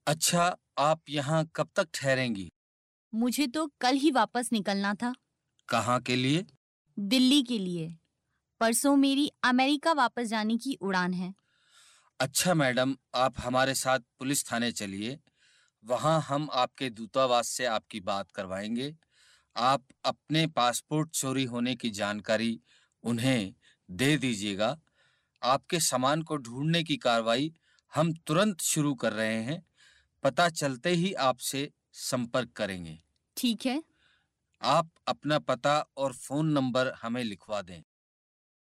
अच्छा, आप यहाँ कब तक ठहरेंगी? मुझे तो कल ही वापस निकलना था। कहाँ के लिए? दिल्ली के लिए। परसों मेरी अमेरिका वापस जाने की उड़ान है। अच्छा मैडम, आप हमारे साथ पुलिस थाने चलिए। वहाँ हम आपके दूतावास से आपकी बात करवाएंगे। आप अपने पासपोर्ट चोरी होने की जानकारी उन्हें दे दीजिएगा। आपके सामान को ढूंढने की कार्रवाई हम तुरंत शुरू कर रहे हैं। पता चलते ही आपसे संपर्क करेंगे। ठीक है। आप अपना पता और फोन नंबर हमें लिखवा दें।